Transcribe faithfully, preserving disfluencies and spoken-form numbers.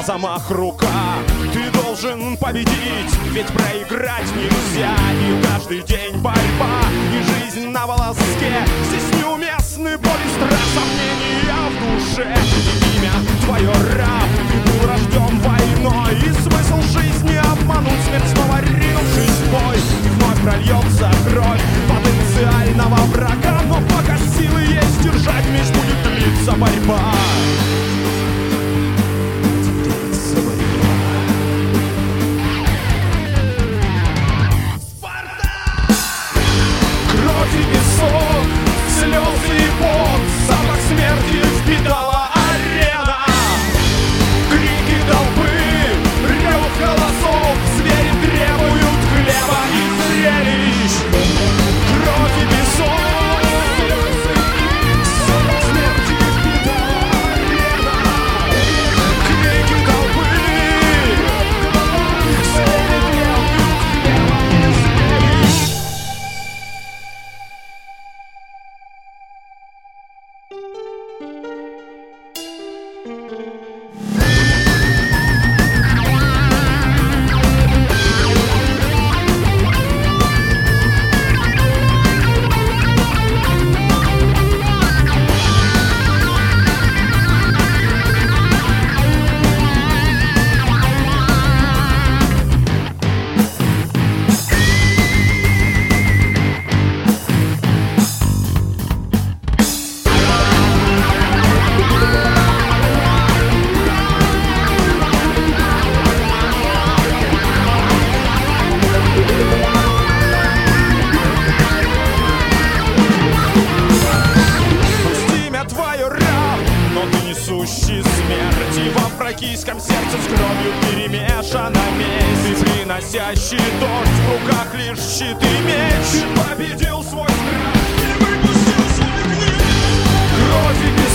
замах рука. Ты должен победить, ведь проиграть нельзя. И каждый день борьба, и жизнь на волоске. Здесь неуместны боль и страх, сомнения в душе. И имя твое раб, ты был рожден войной. И смысл жизни обмануть, смерть снова ринувшись в бой. И вновь прольется кровь потенциального врага. Но пока силы есть держать меч, будет длиться борьба. Слезы и пот, запах смерти впитала арена. Крики толпы, рев голосов, звери требуют хлеба и зрелищ. Кровь и песок, запах смерти впитала арена. Крики толпы, звери требуют хлеба и зрелищ. Несущий смерти в африкийском сердце с кровью перемешана месть. Ты приносящий дождь, в руках лишь щит и меч. Ты победил свой страх и выпустил свой гнев. Кровь и